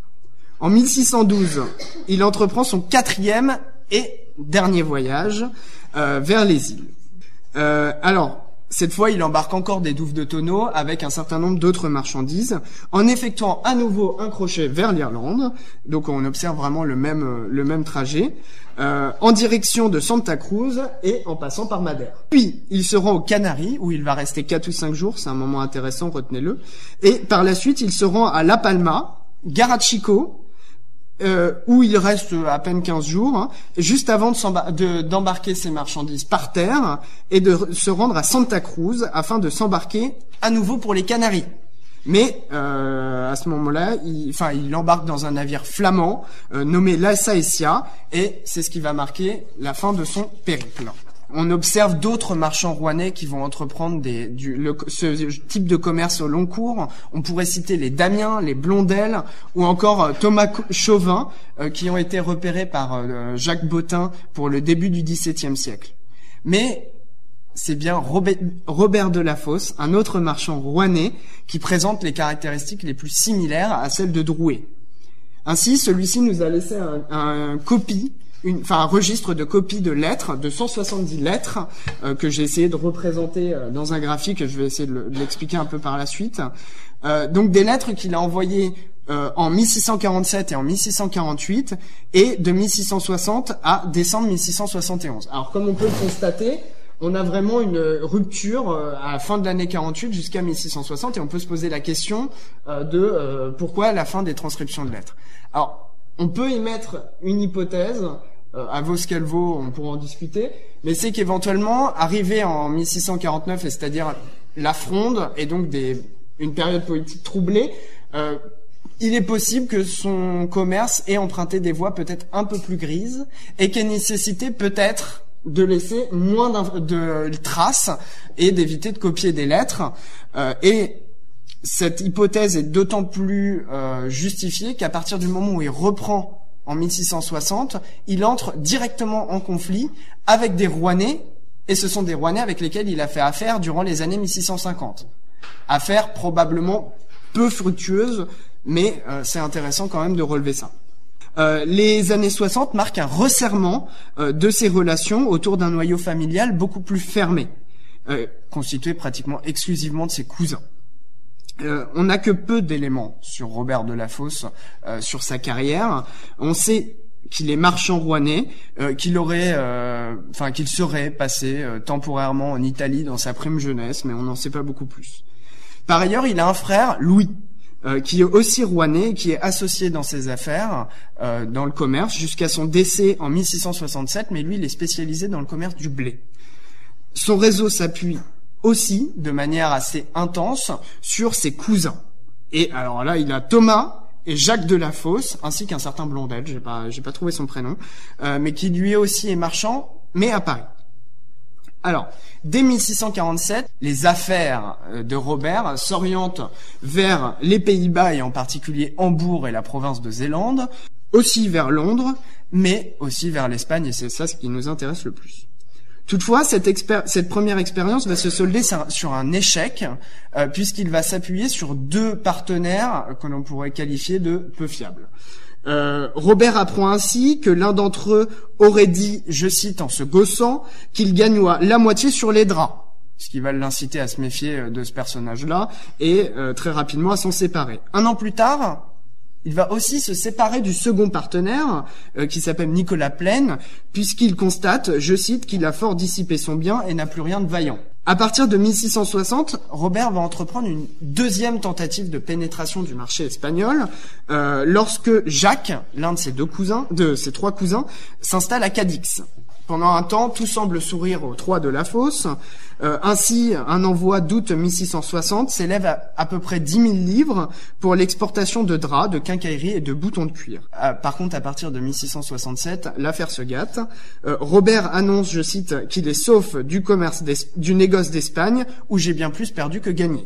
En mille six cent douze, il entreprend son quatrième et dernier voyage euh, vers les îles. Euh, alors, cette fois, il embarque encore des douves de tonneau avec un certain nombre d'autres marchandises, en effectuant à nouveau un crochet vers l'Irlande. Donc, on observe vraiment le même le même trajet, euh, en direction de Santa Cruz et en passant par Madère. Puis, il se rend aux Canaries, où il va rester quatre ou cinq jours. C'est un moment intéressant, retenez-le. Et par la suite, il se rend à La Palma, Gare à Chico, Euh, où il reste à peine quinze jours, hein, juste avant de de, d'embarquer ses marchandises par terre et de se rendre à Santa Cruz afin de s'embarquer à nouveau pour les Canaries. Mais euh, à ce moment-là, il, enfin, il embarque dans un navire flamand euh, nommé La Saecia, et c'est ce qui va marquer la fin de son périple. On observe d'autres marchands rouennais qui vont entreprendre des, du, le, ce type de commerce au long cours. On pourrait citer les Damien, les Blondel, ou encore euh, Thomas Chauvin, euh, qui ont été repérés par euh, Jacques Bottin pour le début du dix-septième siècle. Mais c'est bien Robert, Robert Delafosse, un autre marchand rouennais, qui présente les caractéristiques les plus similaires à celles de Drouet. Ainsi, celui-ci nous a laissé un, un copie Une, enfin un registre de copies de lettres, de cent soixante-dix lettres, euh, que j'ai essayé de représenter euh, dans un graphique, et je vais essayer de, le, de l'expliquer un peu par la suite. Euh, donc des lettres qu'il a envoyées euh, en mille six cent quarante-sept et en mille six cent quarante-huit, et de mille six cent soixante à décembre mille six cent soixante et onze. Alors comme on peut le constater, on a vraiment une rupture euh, à la fin de l'année quarante-huit jusqu'à mille six cent soixante, et on peut se poser la question euh, de euh, pourquoi la fin des transcriptions de lettres. Alors, on peut y mettre une hypothèse, Euh, à vaut ce qu'elle vaut, on pourra en discuter, mais c'est qu'éventuellement, arrivé en mille six cent quarante-neuf, et c'est-à-dire la Fronde et donc des, une période politique troublée, euh, il est possible que son commerce ait emprunté des voies peut-être un peu plus grises et qu'ait nécessité peut-être de laisser moins de traces et d'éviter de copier des lettres. Euh, et cette hypothèse est d'autant plus euh, justifiée qu'à partir du moment où il reprend en mille six cent soixante, il entre directement en conflit avec des Rouennais, et ce sont des Rouennais avec lesquels il a fait affaire durant les années mille six cent cinquante. Affaire probablement peu fructueuse, mais euh, c'est intéressant quand même de relever ça. Euh, les années soixante marquent un resserrement euh, de ces relations autour d'un noyau familial beaucoup plus fermé, euh, constitué pratiquement exclusivement de ses cousins. Euh, on n'a que peu d'éléments sur Robert de la Fosse, euh, sur sa carrière. On sait qu'il est marchand rouennais, euh, qu'il aurait, euh, enfin qu'il serait passé euh, temporairement en Italie dans sa prime jeunesse, mais on n'en sait pas beaucoup plus. Par ailleurs, il a un frère, Louis, Euh, qui est aussi rouennais et qui est associé dans ses affaires, euh, dans le commerce, jusqu'à son décès en mille six cent soixante-sept, mais lui, il est spécialisé dans le commerce du blé. Son réseau s'appuie aussi, de manière assez intense, sur ses cousins. Et alors là, il a Thomas et Jacques de la Fosse, ainsi qu'un certain Blondel, j'ai pas, j'ai pas trouvé son prénom, euh, mais qui lui aussi est marchand, mais à Paris. Alors, dès mille six cent quarante-sept, les affaires de Robert s'orientent vers les Pays-Bas et en particulier Hambourg et la province de Zélande, aussi vers Londres, mais aussi vers l'Espagne, et c'est ça ce qui nous intéresse le plus. Toutefois, cette, expér- cette première expérience va se solder sur un échec, euh, puisqu'il va s'appuyer sur deux partenaires que l'on pourrait qualifier de peu fiables. Euh, Robert apprend ainsi que l'un d'entre eux aurait dit, je cite en se gaussant, qu'il gagnoit la moitié sur les draps, ce qui va l'inciter à se méfier de ce personnage-là et euh, très rapidement à s'en séparer. Un an plus tard, il va aussi se séparer du second partenaire, euh, qui s'appelle Nicolas Plaine, puisqu'il constate, je cite, qu'il a fort dissipé son bien et n'a plus rien de vaillant. À partir de mille six cent soixante, Robert va entreprendre une deuxième tentative de pénétration du marché espagnol, euh, lorsque Jacques, l'un de ses deux cousins, de ses trois cousins, s'installe à Cadix. Pendant un temps, tout semble sourire aux trois de la Fosse. Euh, ainsi, un envoi d'août mille six cent soixante s'élève à à peu près dix mille livres pour l'exportation de draps, de quincailleries et de boutons de cuir. Euh, par contre, à partir de mille six cent soixante-sept, l'affaire se gâte. Euh, Robert annonce, je cite, qu'il est sauf du commerce du négoce d'Espagne, où j'ai bien plus perdu que gagné.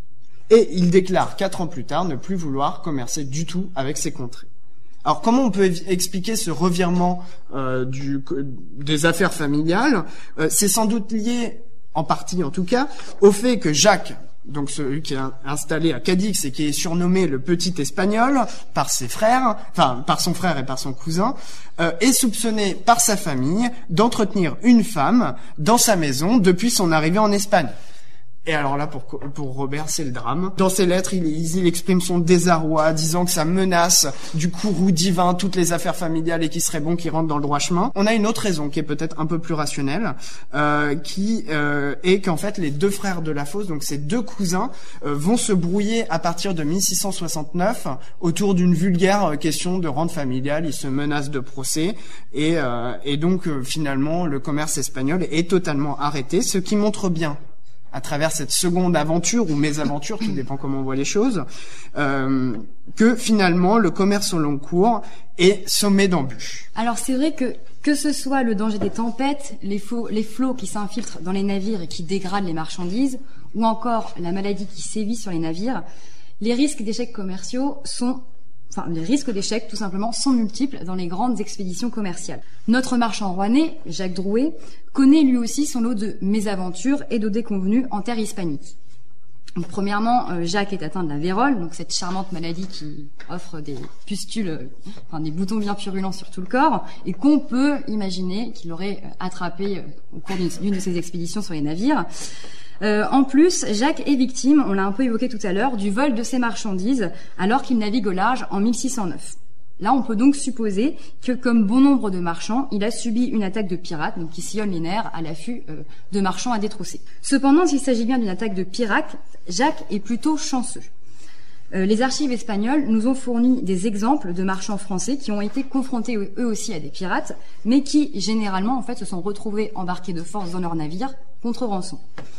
Et il déclare quatre ans plus tard ne plus vouloir commercer du tout avec ces contrées. Alors, comment on peut expliquer ce revirement euh, du, des affaires familiales? euh, C'est sans doute lié, en partie en tout cas, au fait que Jacques, donc celui qui est installé à Cadix et qui est surnommé le Petit Espagnol par ses frères, enfin par son frère et par son cousin, euh, est soupçonné par sa famille d'entretenir une femme dans sa maison depuis son arrivée en Espagne. Et alors là, pour, pour Robert, c'est le drame. Dans ses lettres, il, il exprime son désarroi, disant que ça menace du courroux divin toutes les affaires familiales et qu'il serait bon qu'il rentre dans le droit chemin. On a une autre raison qui est peut-être un peu plus rationnelle, euh, qui euh, est qu'en fait, les deux frères de la Fosse, donc ces deux cousins, euh, vont se brouiller à partir de mille six cent soixante-neuf autour d'une vulgaire question de rente familiale. Ils se menacent de procès et, euh, et donc euh, finalement, le commerce espagnol est totalement arrêté, ce qui montre bien, à travers cette seconde aventure ou mésaventure, tout dépend comment on voit les choses, euh, que finalement le commerce au long cours est sommé d'embûches. Alors c'est vrai que que ce soit le danger des tempêtes, les, faux, les flots qui s'infiltrent dans les navires et qui dégradent les marchandises, ou encore la maladie qui sévit sur les navires, les risques d'échecs commerciaux sont Enfin, les risques d'échec, tout simplement, sont multiples dans les grandes expéditions commerciales. Notre marchand rouennais, Jacques Drouet, connaît lui aussi son lot de mésaventures et de déconvenues en terre hispanique. Donc, premièrement, euh, Jacques est atteint de la vérole, donc cette charmante maladie qui offre des pustules, euh, enfin des boutons bien purulents sur tout le corps, et qu'on peut imaginer qu'il aurait attrapé euh, au cours d'une, d'une de ses expéditions sur les navires. Euh, en plus, Jacques est victime, on l'a un peu évoqué tout à l'heure, du vol de ses marchandises alors qu'il navigue au large en mille six cent neuf. Là, on peut donc supposer que, comme bon nombre de marchands, il a subi une attaque de pirates, donc qui sillonnent les nerfs à l'affût euh, de marchands à détrousser. Cependant, s'il s'agit bien d'une attaque de pirates, Jacques est plutôt chanceux. Euh, les archives espagnoles nous ont fourni des exemples de marchands français qui ont été confrontés eux aussi à des pirates, mais qui, généralement, en fait, se sont retrouvés embarqués de force dans leur navire contre rançon.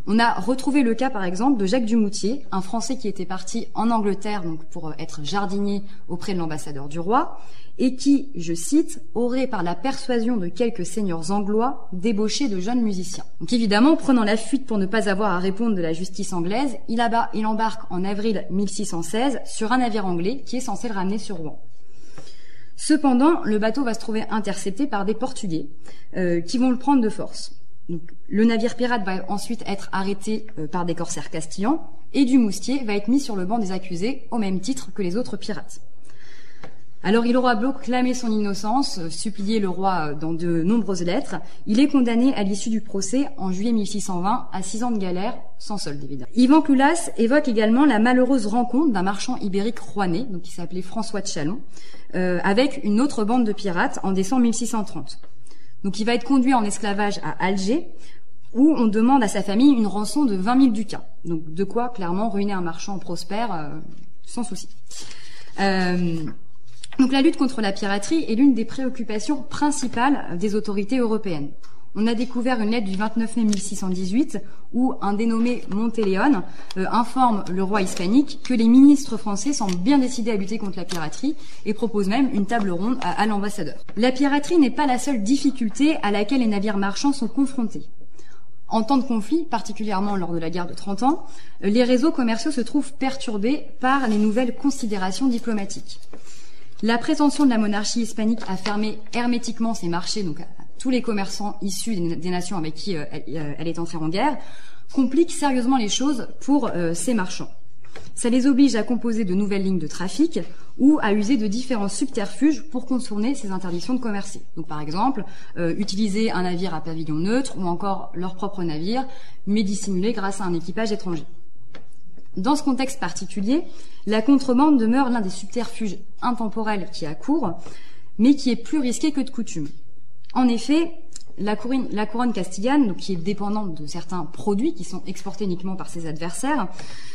On a retrouvé le cas, par exemple, de Jacques Dumoutier, un Français qui était parti en Angleterre donc pour être jardinier auprès de l'ambassadeur du roi, et qui, je cite, aurait par la persuasion de quelques seigneurs anglois débauché de jeunes musiciens. Donc évidemment, prenant la fuite pour ne pas avoir à répondre de la justice anglaise, il, abat, il embarque en avril mille six cent seize sur un navire anglais qui est censé le ramener sur Rouen. Cependant, le bateau va se trouver intercepté par des Portugais euh, qui vont le prendre de force. Donc, le navire pirate va ensuite être arrêté euh, par des corsaires castillans et Dumoustier va être mis sur le banc des accusés au même titre que les autres pirates. Alors il aura beau clamer son innocence, euh, supplier le roi euh, dans de nombreuses lettres, il est condamné à l'issue du procès en juillet mille six cent vingt à six ans de galère, sans solde évidemment. Yvan Cloulas évoque également la malheureuse rencontre d'un marchand ibérique rouennais, donc qui s'appelait François de Chalon, euh, avec une autre bande de pirates en décembre mille six cent trente. Donc il va être conduit en esclavage à Alger, où on demande à sa famille une rançon de vingt mille ducats. Donc de quoi clairement ruiner un marchand prospère euh, sans souci. Euh, donc la lutte contre la piraterie est l'une des préoccupations principales des autorités européennes. On a découvert une lettre du vingt-neuf mai mille six cent dix-huit où un dénommé Montéléon euh, informe le roi hispanique que les ministres français semblent bien décidés à lutter contre la piraterie et propose même une table ronde à, à l'ambassadeur. La piraterie n'est pas la seule difficulté à laquelle les navires marchands sont confrontés. En temps de conflit, particulièrement lors de la guerre de trente ans, les réseaux commerciaux se trouvent perturbés par les nouvelles considérations diplomatiques. La prétention de la monarchie hispanique à fermer hermétiquement ses marchés, donc à tous les commerçants issus des nations avec qui euh, elle, euh, elle est entrée en guerre, complique sérieusement les choses pour euh, ces marchands. Ça les oblige à composer de nouvelles lignes de trafic ou à user de différents subterfuges pour contourner ces interdictions de commercer. Donc par exemple, euh, utiliser un navire à pavillon neutre ou encore leur propre navire, mais dissimulé grâce à un équipage étranger. Dans ce contexte particulier, la contrebande demeure l'un des subterfuges intemporels qui a cours, mais qui est plus risqué que de coutume. En effet, la couronne, la couronne castillane, donc qui est dépendante de certains produits qui sont exportés uniquement par ses adversaires,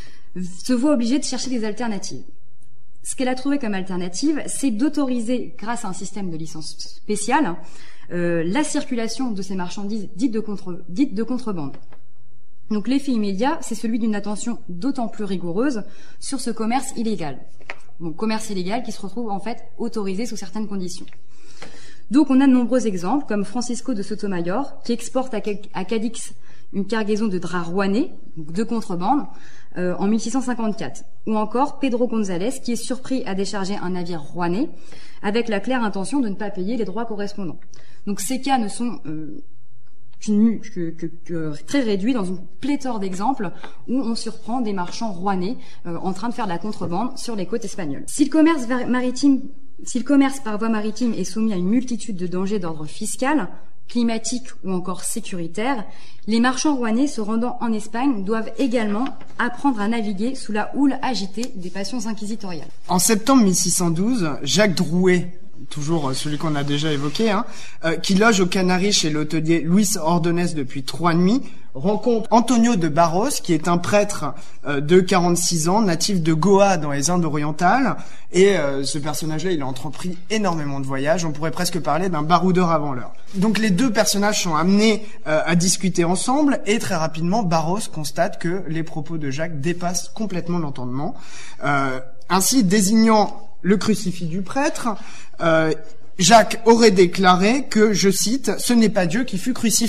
se voit obligée de chercher des alternatives. Ce qu'elle a trouvé comme alternative, c'est d'autoriser, grâce à un système de licence spéciale, euh, la circulation de ces marchandises dites de, contre, dites de contrebande. Donc l'effet immédiat, c'est celui d'une attention d'autant plus rigoureuse sur ce commerce illégal. Donc commerce illégal qui se retrouve en fait autorisé sous certaines conditions. Donc on a de nombreux exemples, comme Francisco de Sotomayor, qui exporte à Cadix une cargaison de draps rouennais, de contrebande, euh, en mille six cent cinquante-quatre. Ou encore Pedro González, qui est surpris à décharger un navire rouennais, avec la claire intention de ne pas payer les droits correspondants. Donc ces cas ne sont euh, qu'une, que, que, que très réduits dans une pléthore d'exemples où on surprend des marchands rouennais euh, en train de faire de la contrebande sur les côtes espagnoles. Si le commerce maritime Si le commerce par voie maritime est soumis à une multitude de dangers d'ordre fiscal, climatique ou encore sécuritaire, les marchands rouennais se rendant en Espagne doivent également apprendre à naviguer sous la houle agitée des passions inquisitoriales. En septembre mille six cent douze, Jacques Drouet, toujours celui qu'on a déjà évoqué, hein, euh, qui loge aux Canaries chez l'hôtelier Luis Ordonez depuis trois nuits, rencontre Antonio de Barros, qui est un prêtre euh, de quarante-six ans, natif de Goa dans les Indes orientales, et euh, ce personnage-là, il a entrepris énormément de voyages, on pourrait presque parler d'un baroudeur avant l'heure. Donc les deux personnages sont amenés euh, à discuter ensemble, et très rapidement, Barros constate que les propos de Jacques dépassent complètement l'entendement. Euh, ainsi, désignant le crucifix du prêtre, euh, Jacques aurait déclaré que, je cite, « Ce n'est pas Dieu qui fut crucifié ».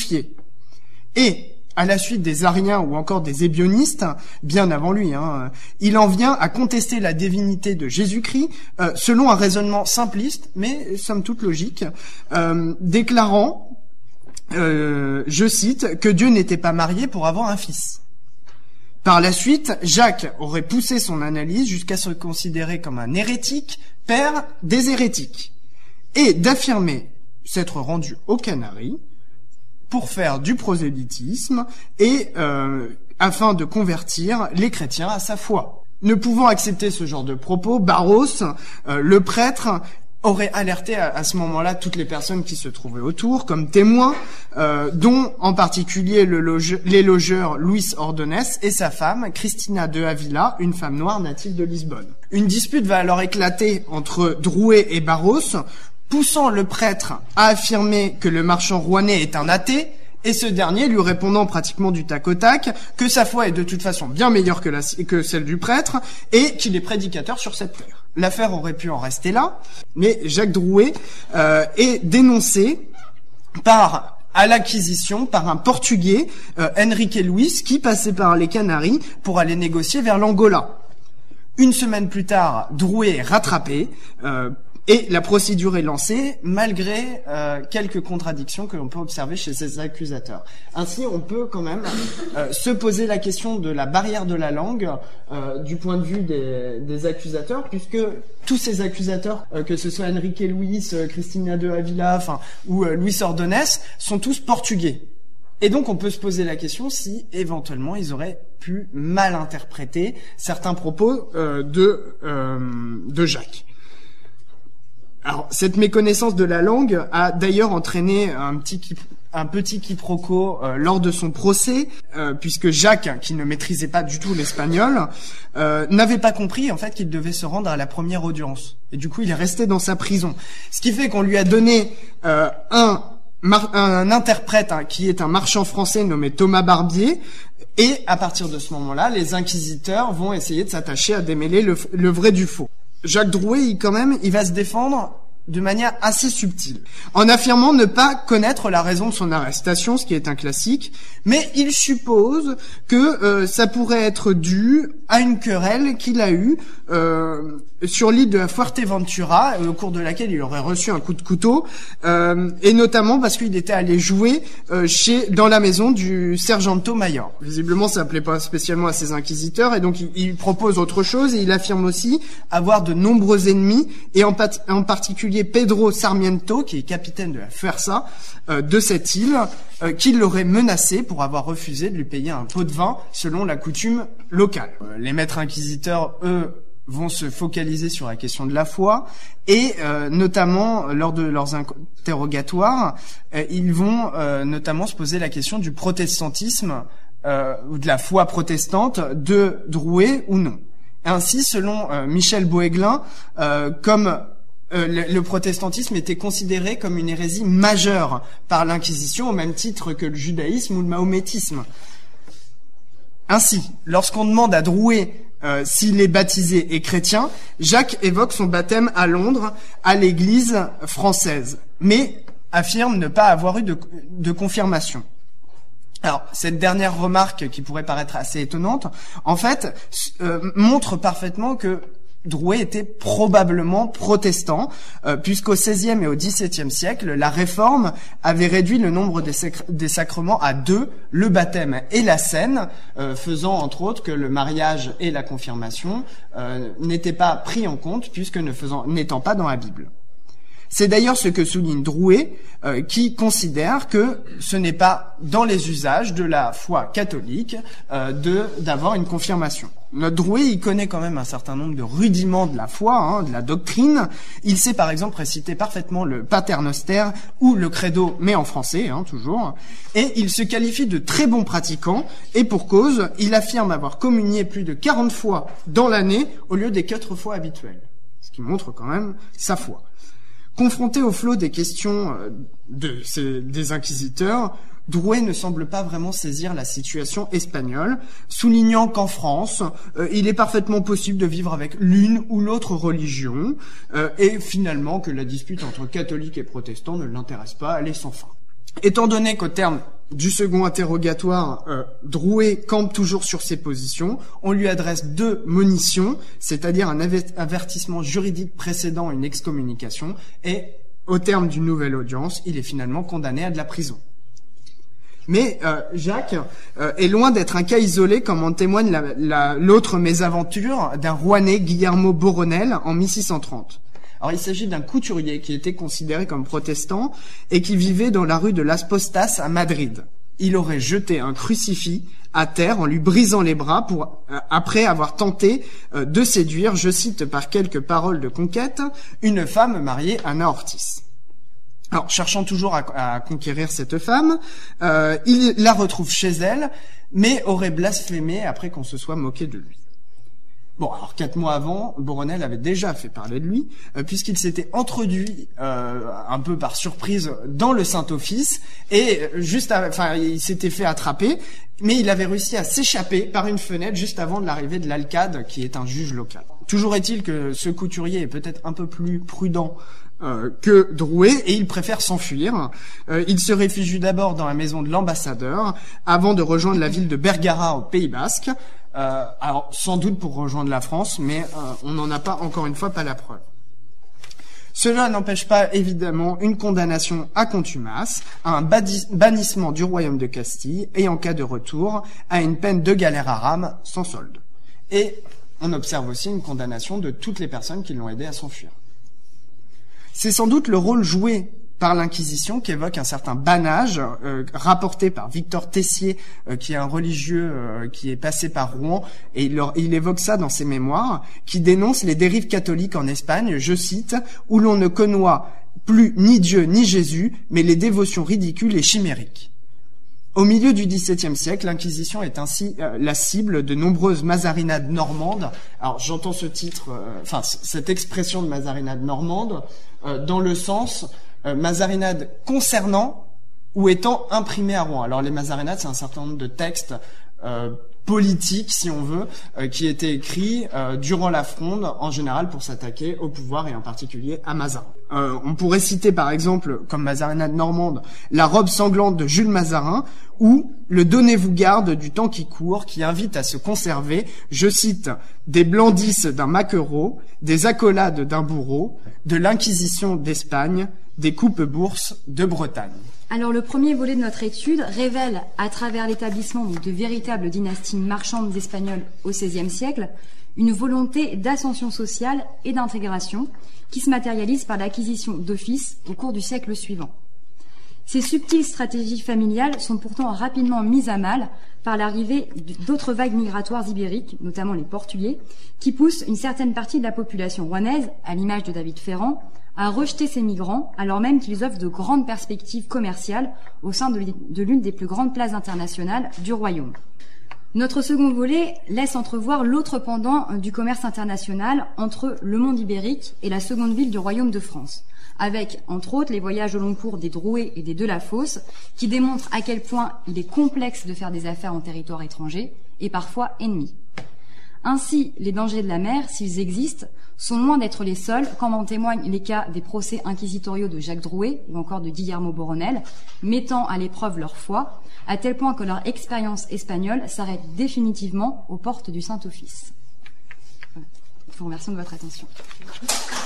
Et à la suite des Ariens ou encore des Ébionistes, bien avant lui, hein, il en vient à contester la divinité de Jésus-Christ euh, selon un raisonnement simpliste, mais somme toute logique, euh, déclarant, euh, je cite, que Dieu n'était pas marié pour avoir un fils. Par la suite, Jacques aurait poussé son analyse jusqu'à se considérer comme un hérétique, père des hérétiques, et d'affirmer s'être rendu aux Canaries pour faire du prosélytisme et euh, afin de convertir les chrétiens à sa foi. Ne pouvant accepter ce genre de propos, Barros, euh, le prêtre, aurait alerté à, à ce moment-là toutes les personnes qui se trouvaient autour comme témoins, euh, dont en particulier le loge, les logeurs Luis Ordonez et sa femme, Cristina de Avila, une femme noire native de Lisbonne. Une dispute va alors éclater entre Drouet et Barros, poussant le prêtre à affirmer que le marchand rouennais est un athée Et ce dernier lui répondant pratiquement du tac au tac que sa foi est de toute façon bien meilleure que, la, que celle du prêtre et qu'il est prédicateur sur cette terre. L'affaire aurait pu en rester là, mais Jacques Drouet euh, est dénoncé par à l'acquisition par un Portugais, euh, Henrique Luis, qui passait par les Canaries pour aller négocier vers l'Angola. Une semaine plus tard, Drouet est rattrapé euh, et la procédure est lancée malgré euh, quelques contradictions que l'on peut observer chez ses accusateurs. Ainsi, on peut quand même euh, se poser la question de la barrière de la langue euh, du point de vue des, des accusateurs, puisque tous ces accusateurs, euh, que ce soit Henrique Luis, euh, Cristina de Avila, enfin ou euh, Luis Ordonez, sont tous portugais. Et donc on peut se poser la question si éventuellement ils auraient pu mal interpréter certains propos euh, de euh, de Jacques. Alors, cette méconnaissance de la langue a d'ailleurs entraîné un petit un petit quiproquo euh, lors de son procès, euh, puisque Jacques, qui ne maîtrisait pas du tout l'espagnol, euh, n'avait pas compris en fait qu'il devait se rendre à la première audience. Et du coup, il est resté dans sa prison. Ce qui fait qu'on lui a donné euh, un mar- un interprète hein, qui est un marchand français nommé Thomas Barbier. Et à partir de ce moment-là, les inquisiteurs vont essayer de s'attacher à démêler le, le vrai du faux. Jacques Drouet, il, quand même, il va se défendre de manière assez subtile, en affirmant ne pas connaître la raison de son arrestation, ce qui est un classique, mais il suppose que euh, ça pourrait être dû à une querelle qu'il a eue euh, sur l'île de la Fuerteventura, au cours de laquelle il aurait reçu un coup de couteau, euh, et notamment parce qu'il était allé jouer euh, chez dans la maison du Sergento Mayor. Visiblement, ça plaît pas spécialement à ses inquisiteurs, et donc il, il propose autre chose, et il affirme aussi avoir de nombreux ennemis, et en, pat- en particulier Pedro Sarmiento, qui est capitaine de la Fuerza euh, de cette île, euh, qui l'aurait menacé pour avoir refusé de lui payer un pot de vin selon la coutume locale. Euh, les maîtres inquisiteurs, eux, vont se focaliser sur la question de la foi et euh, notamment lors de leurs interrogatoires, euh, ils vont euh, notamment se poser la question du protestantisme euh, ou de la foi protestante de Drouet ou non. Ainsi, selon euh, Michel Boéglin, euh, comme Euh, le, le protestantisme était considéré comme une hérésie majeure par l'Inquisition, au même titre que le judaïsme ou le mahométisme. Ainsi, lorsqu'on demande à Drouet euh, s'il est baptisé et chrétien, Jacques évoque son baptême à Londres, à l'église française, mais affirme ne pas avoir eu de, de confirmation. Alors, cette dernière remarque, qui pourrait paraître assez étonnante, en fait, euh, montre parfaitement que Drouet était probablement protestant, euh, puisqu'au seizième et au dix-septième siècle, la Réforme avait réduit le nombre des, sacr- des sacrements à deux, le baptême et la scène, euh, faisant entre autres que le mariage et la confirmation euh, n'étaient pas pris en compte, puisque ne faisant, n'étant pas dans la Bible. C'est d'ailleurs ce que souligne Drouet, euh, qui considère que ce n'est pas dans les usages de la foi catholique euh, de d'avoir une confirmation. Notre Drouet, il connaît quand même un certain nombre de rudiments de la foi, hein, de la doctrine. Il sait par exemple réciter parfaitement le Pater Noster ou le Credo, mais en français, hein, toujours. Et il se qualifie de très bon pratiquant, et pour cause, il affirme avoir communié plus de quarante fois dans l'année au lieu des quatre fois habituelles. Ce qui montre quand même sa foi. Confronté au flot des questions de ces, des inquisiteurs, Drouet ne semble pas vraiment saisir la situation espagnole, soulignant qu'en France, euh, il est parfaitement possible de vivre avec l'une ou l'autre religion, euh, et finalement que la dispute entre catholiques et protestants ne l'intéresse pas, elle est sans fin. Étant donné qu'au terme du second interrogatoire, euh, Drouet campe toujours sur ses positions, on lui adresse deux monitions, c'est-à-dire un avertissement juridique précédant une excommunication, et au terme d'une nouvelle audience, il est finalement condamné à de la prison. Mais euh, Jacques euh, est loin d'être un cas isolé, comme en témoigne la, la, l'autre mésaventure d'un Rouennais, Guillermo Boronel, en mille six cent trente. Alors, il s'agit d'un couturier qui était considéré comme protestant et qui vivait dans la rue de Las Postas à Madrid. Il aurait jeté un crucifix à terre en lui brisant les bras pour, euh, après avoir tenté euh, de séduire, je cite par quelques paroles de conquête, une femme mariée, Anna Ortiz. Alors, cherchant toujours à, à conquérir cette femme, euh, il la retrouve chez elle, mais aurait blasphémé après qu'on se soit moqué de lui. Bon, alors quatre mois avant, Boronel avait déjà fait parler de lui, euh, puisqu'il s'était introduit euh, un peu par surprise dans le Saint-Office, et juste, à, enfin, il s'était fait attraper, mais il avait réussi à s'échapper par une fenêtre juste avant de l'arrivée de l'Alcade, qui est un juge local. Toujours est-il que ce couturier est peut-être un peu plus prudent Euh, que Drouet, et il préfère s'enfuir. Euh, il se réfugie d'abord dans la maison de l'ambassadeur avant de rejoindre la ville de Bergara au Pays Basque, euh, alors sans doute pour rejoindre la France, mais euh, on n'en a pas, encore une fois, pas la preuve. Cela n'empêche pas évidemment une condamnation à contumace, à un bannissement du royaume de Castille et en cas de retour à une peine de galère à rame sans solde. Et on observe aussi une condamnation de toutes les personnes qui l'ont aidé à s'enfuir. C'est sans doute le rôle joué par l'Inquisition qu'évoque un certain Banage, euh, rapporté par Victor Tessier, euh, qui est un religieux euh, qui est passé par Rouen, et il, leur, il évoque ça dans ses mémoires, qui dénonce les dérives catholiques en Espagne, je cite, « où l'on ne connoit plus ni Dieu ni Jésus, mais les dévotions ridicules et chimériques ». Au milieu du dix-septième siècle, l'Inquisition est ainsi euh, la cible de nombreuses mazarinades normandes. Alors j'entends ce titre, euh, enfin cette expression de mazarinade normande euh, dans le sens euh, mazarinade concernant ou étant imprimée à Rouen. Alors les mazarinades, c'est un certain nombre de textes euh, politiques, si on veut, euh, qui étaient écrits euh, durant la Fronde, en général pour s'attaquer au pouvoir et en particulier à Mazarin. Euh, on pourrait citer par exemple, comme mazarinade normande, la robe sanglante de Jules Mazarin, ou le donnez-vous garde du temps qui court, qui invite à se conserver, je cite, des blandices d'un maquereau, des accolades d'un bourreau, de l'inquisition d'Espagne, des coupes-bourses de Bretagne. Alors le premier volet de notre étude révèle, à travers l'établissement de véritables dynasties marchandes espagnoles au seizième siècle, une volonté d'ascension sociale et d'intégration qui se matérialise par l'acquisition d'offices au cours du siècle suivant. Ces subtiles stratégies familiales sont pourtant rapidement mises à mal par l'arrivée d'autres vagues migratoires ibériques, notamment les Portugais, qui poussent une certaine partie de la population rouennaise, à l'image de David Ferrand, à rejeter ces migrants alors même qu'ils offrent de grandes perspectives commerciales au sein de l'une des plus grandes places internationales du royaume. Notre second volet laisse entrevoir l'autre pendant du commerce international entre le monde ibérique et la seconde ville du royaume de France, avec, entre autres, les voyages au long cours des Drouet et des Delafosse, qui démontrent à quel point il est complexe de faire des affaires en territoire étranger, et parfois ennemi. Ainsi, les dangers de la mer, s'ils existent, sont loin d'être les seuls, comme en témoignent les cas des procès inquisitoriaux de Jacques Drouet ou encore de Guillermo Boronel, mettant à l'épreuve leur foi, à tel point que leur expérience espagnole s'arrête définitivement aux portes du Saint-Office. Voilà. Je vous remercie de votre attention.